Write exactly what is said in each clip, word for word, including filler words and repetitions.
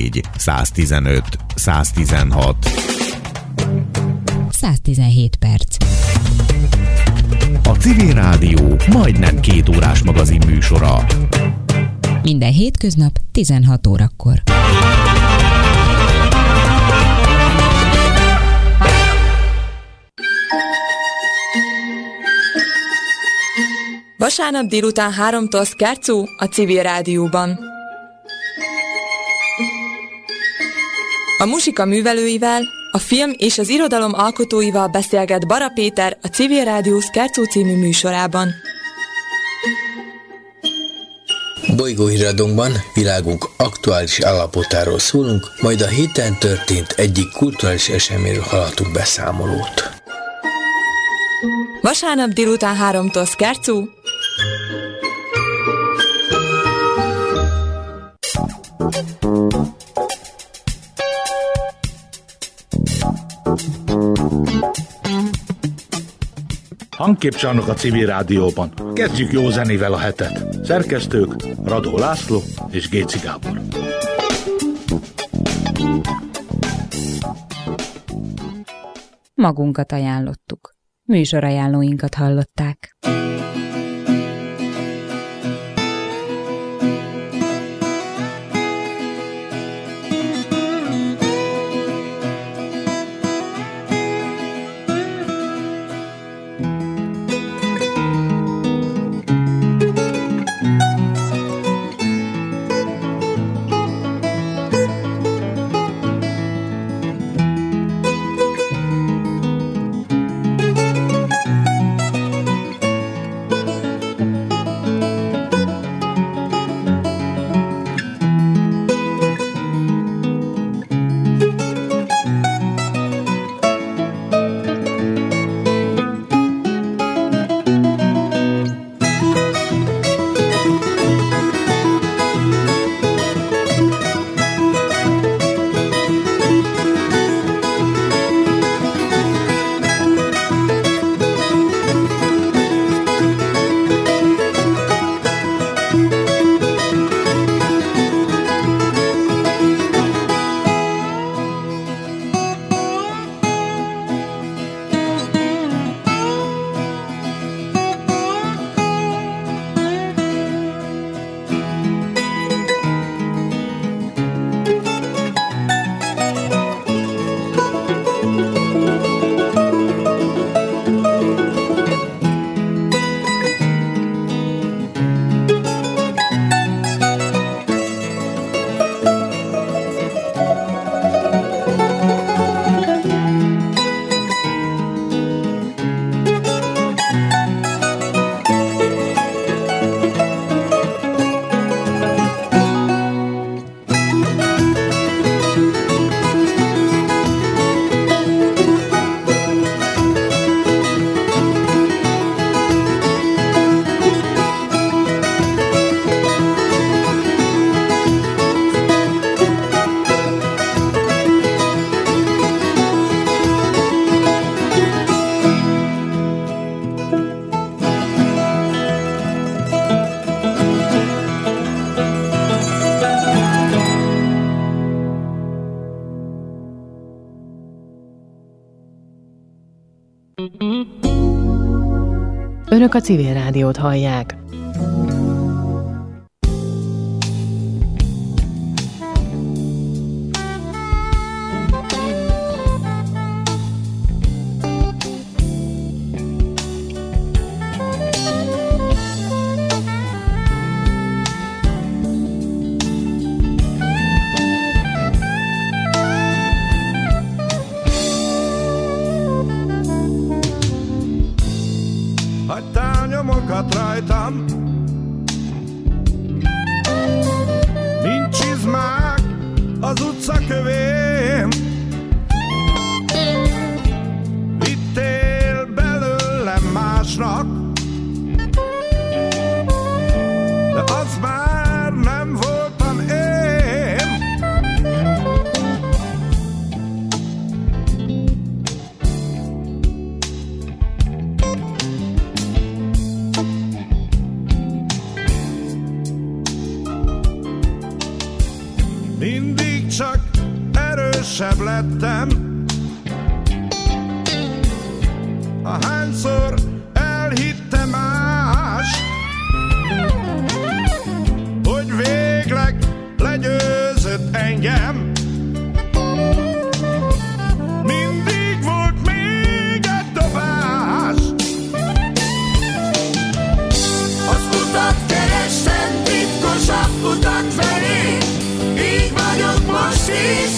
száztizennégy, száztizenöt, száztizenhat. száztizenhét perc. A Civil Rádió majdnem két órás magazin műsora. Minden hétköznap tizenhat órakor. Vasárnap délután háromtól Scherzo a Civil Rádióban. A muzsika művelőivel, a film és az irodalom alkotóival beszélget Bara Péter a Civil Rádió Scherzo című műsorában. Bolygóhíradónkban világunk aktuális állapotáról szólunk, majd a héten történt egyik kulturális eseményről hallhatunk beszámolót. Vasárnap délután háromtól Scherzo. Hangképcsarnok a Civil Rádióban. Kezdjük jó zenével a hetet. Szerkesztők Radó László és Géci Gábor. Magunkat ajánlottuk. Műsorajánlóinkat hallották. Önök a Civil Rádiót hallják. Hagytál nyomokat rajtam, mint csizmák az utcakövén. Vittél belőlem másnak, de az már nem voltam én. Mindig csak erősebb lettem. Ahányszor elhitte más, hogy végleg legyőzött engem. Mindig volt még egy dobás. Az utat kerestem, titkosabb utat felé, így vagyok most is,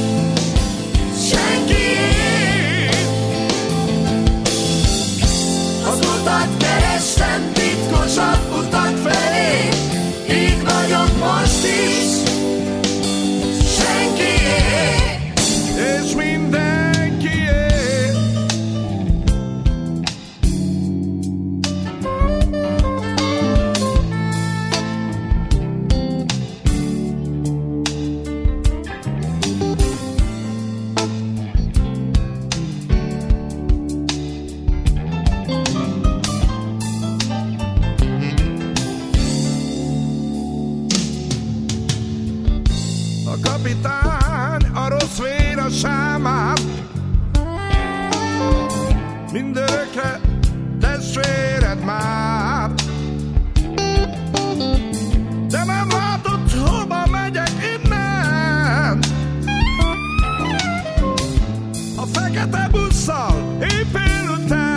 senkié. Az utat kerestem, titkosabb utat felé, így vagyok most is, senkié. És mindenkié. A kapitány a rossz vér a sámát, mindörökre testvéred már. De nem látod, hova megyek innen. A fekete busszal épül után.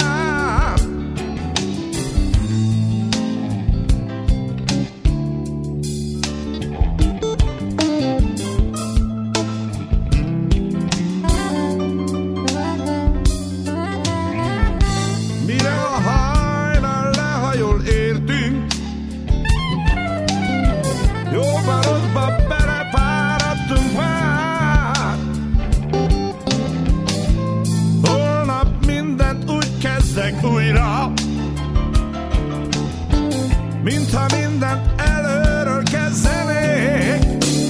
Mire a hajnal lehajol értünk, jóba rosszba belefáradtunk már. Holnap mindent úgy kezdek újra, mintha mindent előről kezdenék.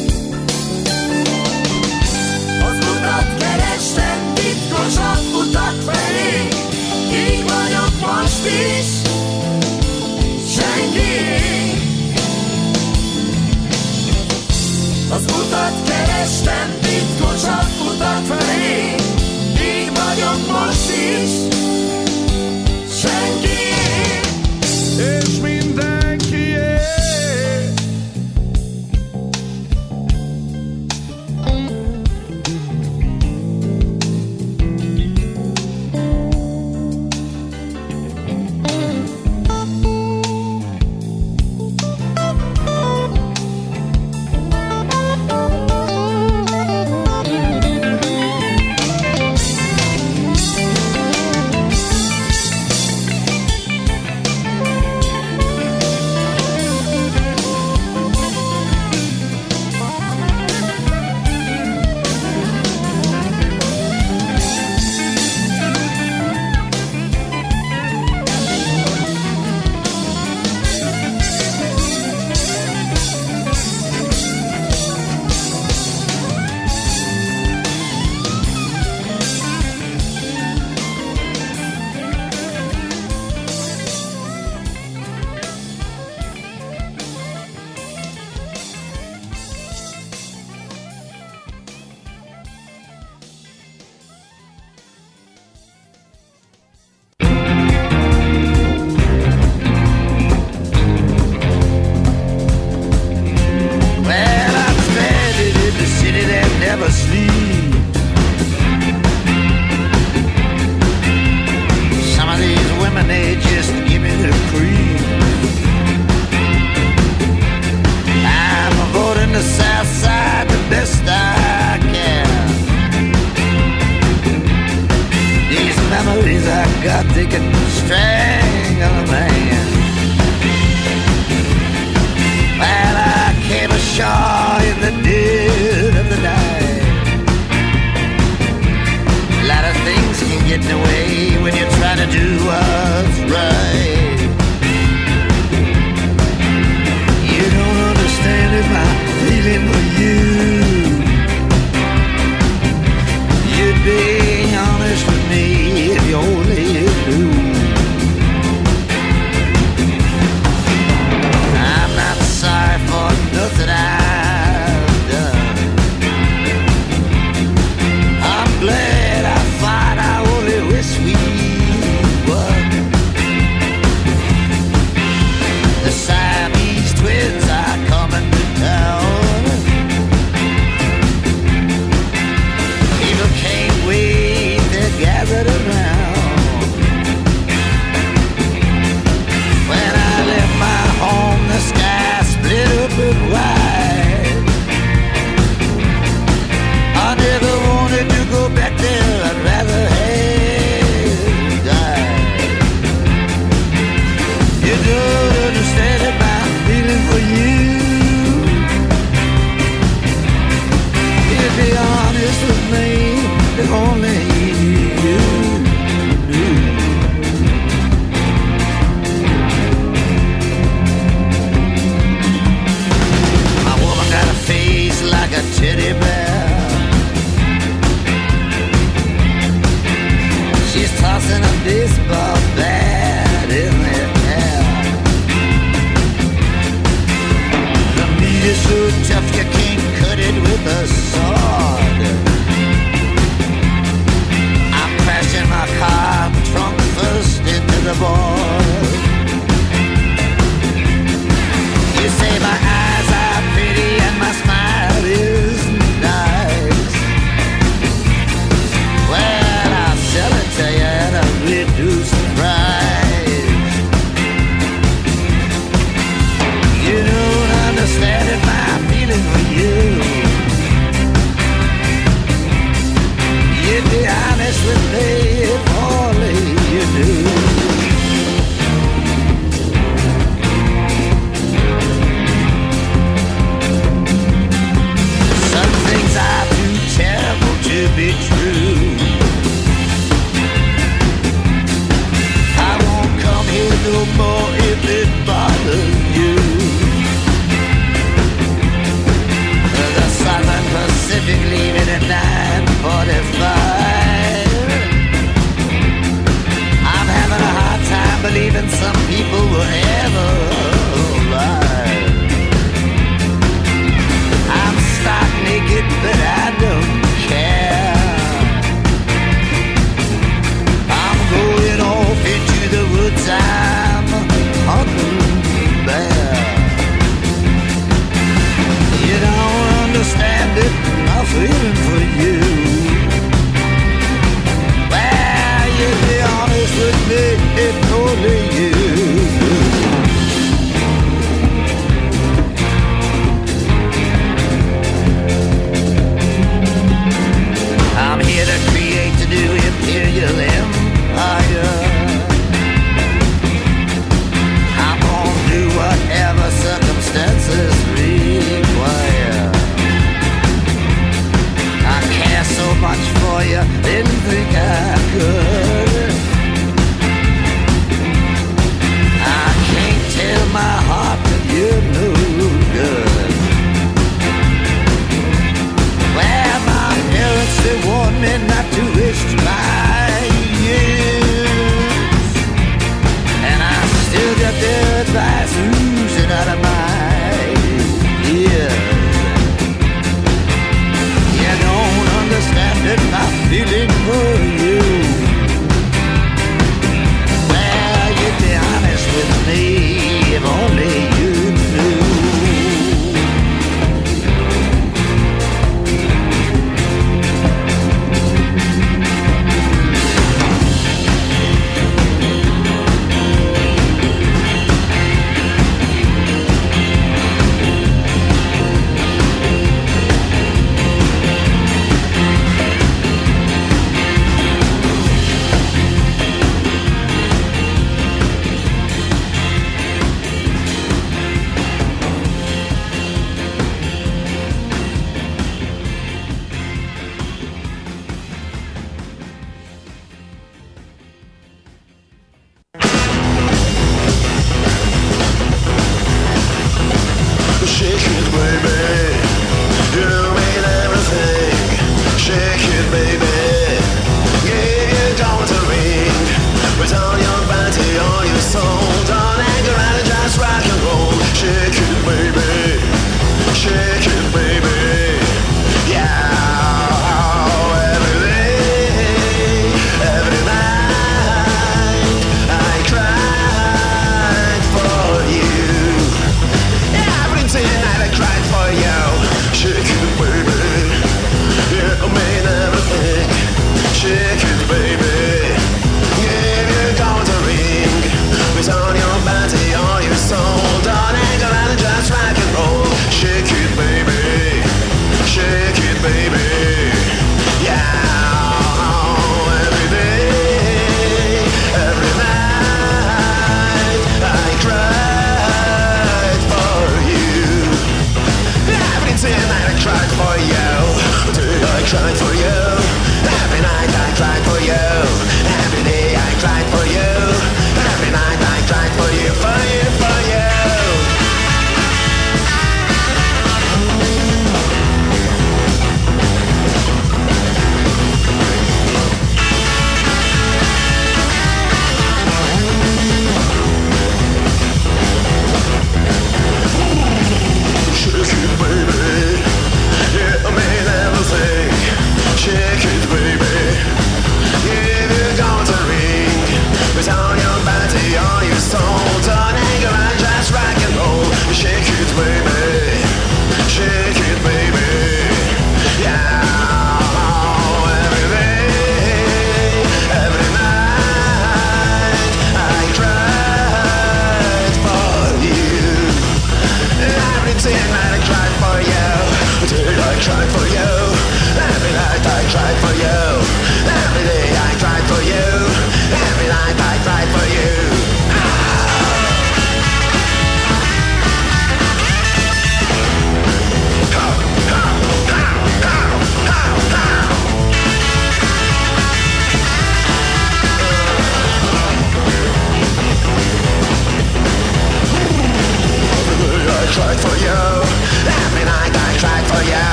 Az utat kerestem, titkosabb utat felé, így vagyok most is, senkié. Az utat kerestem, titkosabb utat felé, így vagyok most is, senkié. És mindenkié. if only you knew. My woman got a face like a teddy bear. She's tossing a baseball bat in the air. The meat is so tough you can't cut it with a sword. I'm crashing my car trunk first into the board. You say my eyes are pretty and my smile is nice. Well, I'll sell it to you at a reduced price. You don't understand it, my feeling for you.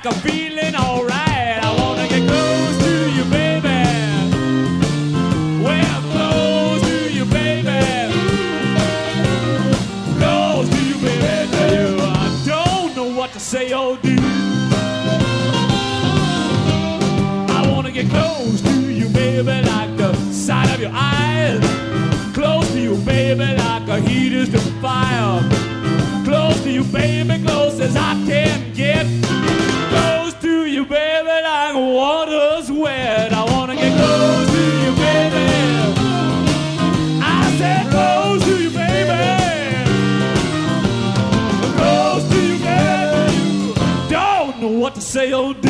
I'm feeling alright. I wanna get close to you, baby. Well, close to you, baby. Close to you, baby. To you, I don't know what to say or do. I wanna get close to you, baby, like the sight of your eyes. Close to you, baby, like a heat is to fire. Close to you, baby, close as I can get. Close to you, baby, like water's wet. I wanna get close to you, baby. I said close to you, baby. Close to you, baby. You don't know what to say or do.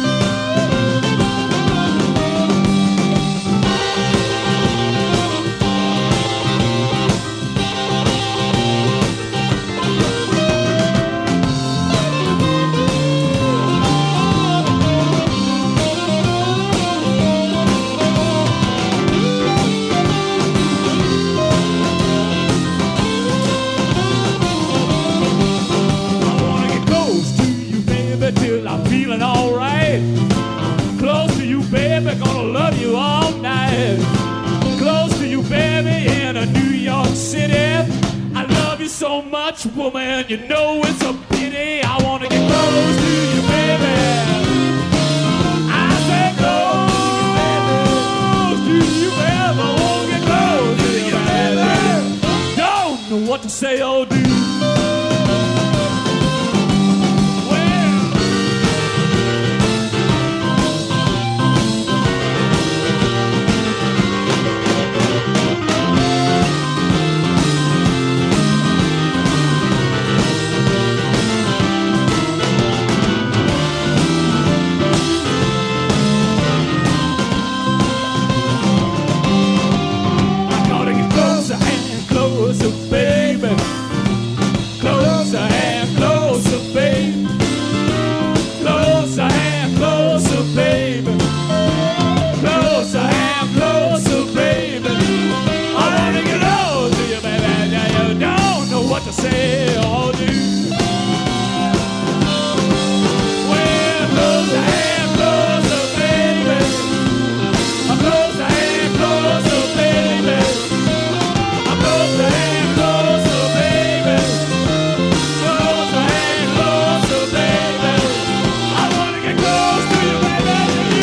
Till I'm feeling alright. Close to you, baby, gonna love you all night. Close to you, baby, in a New York City. I love you so much, woman, you know it's a pity. I wanna get close to you, baby. I say close to you, baby. I wanna get close to you, baby. Don't know what to say or do. Closer, baby. Closer and closer, baby. Closer and closer, baby. Closer and closer, baby. I wanna get close to you, baby. Now you don't know what to say or do. Well, closer and closer, baby. Closer and closer, baby. Closer and closer, baby. Closer and closer, baby. I wanna get close to you, baby.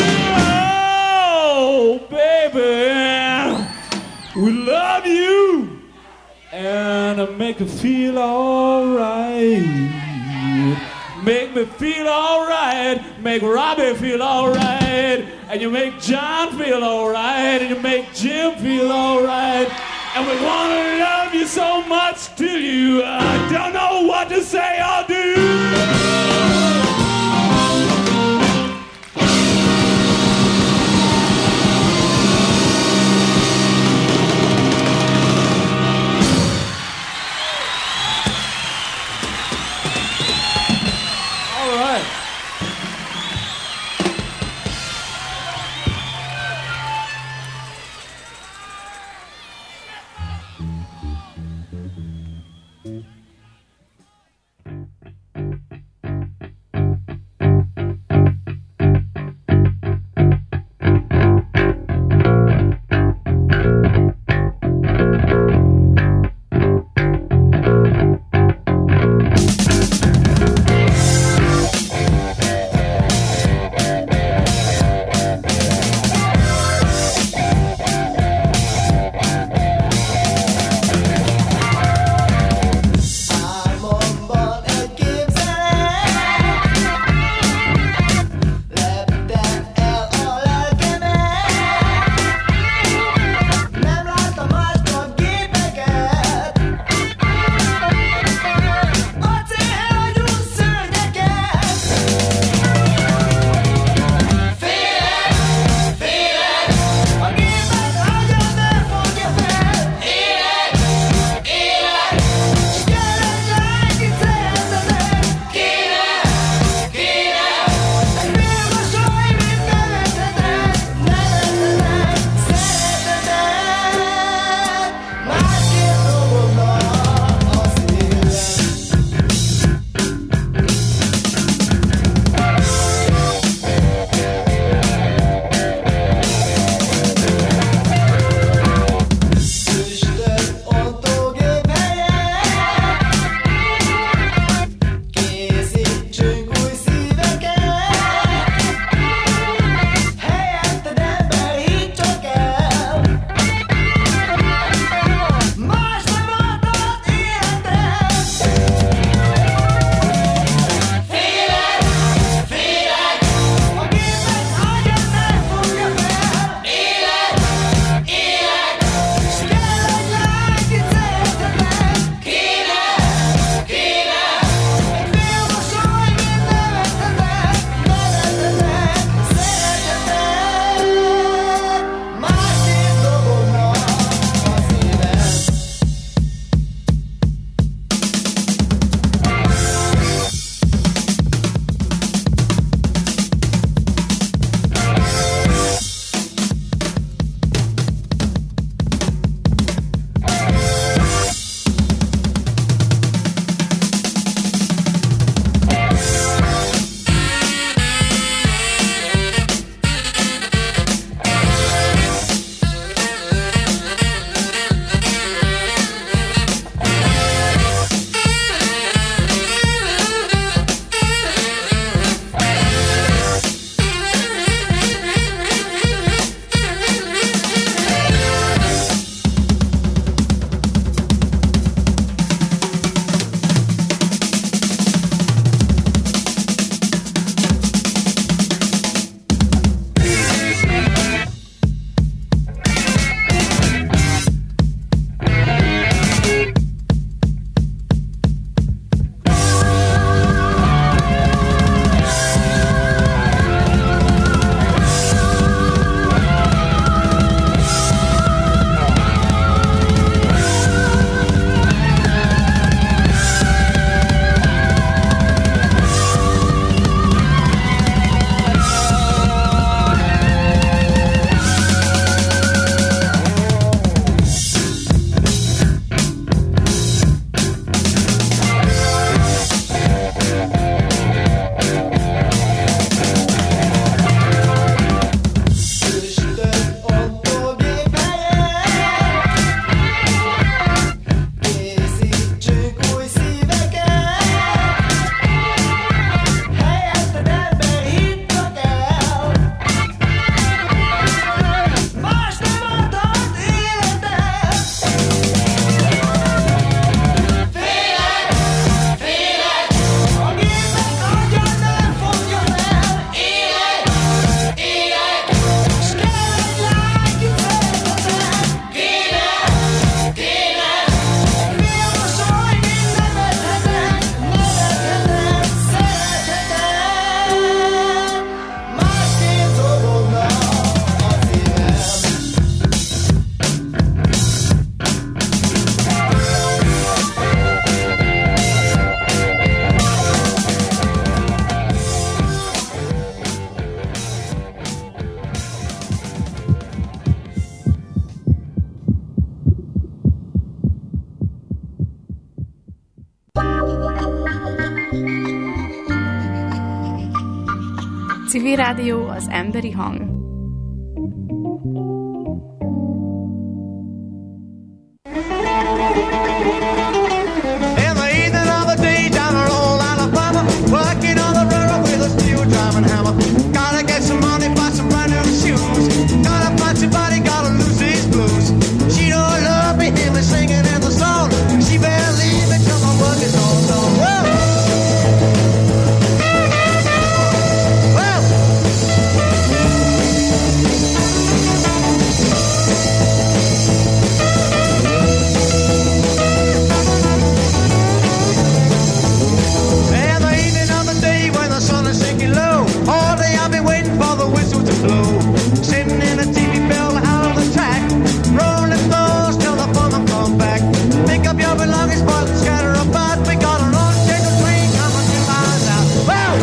Oh, baby, we love you and make me feel alright. Make me feel alright. Make Robbie feel alright. And you make John feel alright. And you make Jim feel alright. And we want to love you so much till you uh, don't know what to say or do. All right. Civil Rádió, az emberi hang. Working on the railroad with a steel drum and hammer. Gotta get some money, buy some brand new shoes. Gotta find somebody, gotta lose these blues. She don't love me, hear me singing in the song. She better leave me till my work is all done. Whoa! Whoa! All day I've been waiting for the whistle to blow. Sitting in a T V bell out on the track. Rolling stones till the foreman come back. Pick up your belongings, but scatter about. We got a long scheduled train coming two miles out. Whoa!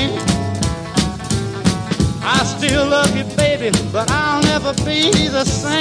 But I'll never be the same.